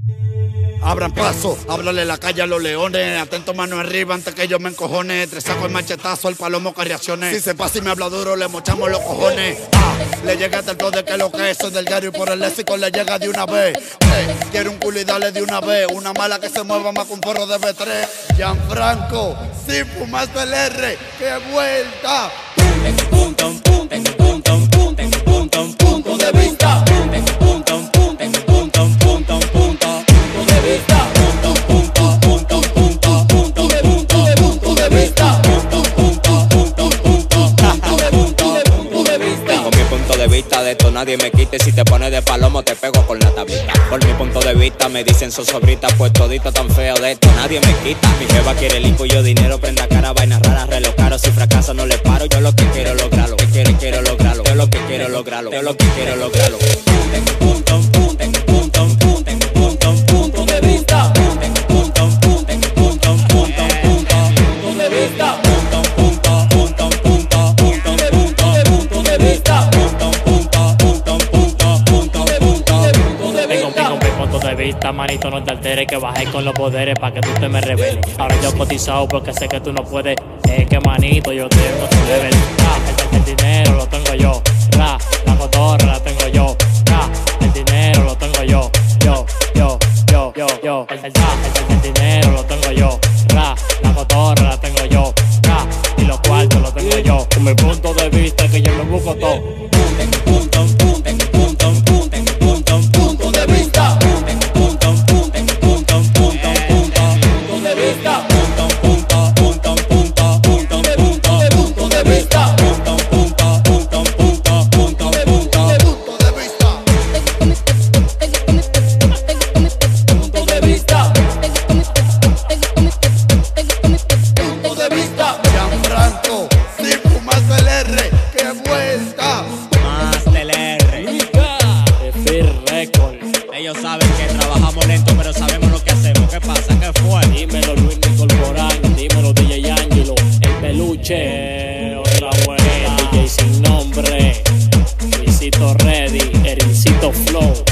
Abran paso, háblale la calle a los leones. Atento mano arriba antes que yo me encojone. Tres saco el machetazo, el palomo que reaccione. Si se pasa y me habla duro, le mochamos los cojones. Le llega hasta el todo de que lo que es. Soy del diario y por el léxico le llega de una vez. Quiero un culo y dale de una vez. Una mala que se mueva más que un porro de B3. Gianfranco, sin fumaste el R. ¡Qué vuelta! Punto de vista. De esto nadie me quite, si te pones de palomo te pego con la tablita. Por mi punto de vista me dicen sosobrita, pues todito tan feo de esto nadie me quita. Mi jeva quiere limpo y yo dinero, prenda cara, vainas raras, reloj caro. Si fracaso no le paro, yo lo que quiero lograrlo, quiero lograrlo, yo lo que quiero lograrlo, yo lo que quiero lograrlo. Punto de vista. Manito, no te alteres, que bajé con los poderes pa' que tú te me reveles. Ahora yo cotizado porque sé que tú no puedes. Que manito, yo tengo tu level. El dinero lo tengo yo. La cotorra la tengo yo. El dinero lo tengo yo. Yo. El dinero lo tengo yo. La cotorra la tengo yo. Y los cuartos los tengo yo. Con mi punto de vista que yo me busco todo. Punto de vista. Ellos saben que trabajamos lento, pero sabemos lo que hacemos. ¿Qué pasa? ¿Qué fue? Dímelo Luis Corporán, dímelo DJ Angelo, el peluche, otra buena, DJ sin nombre, Luisito Ready, Erincito Flow.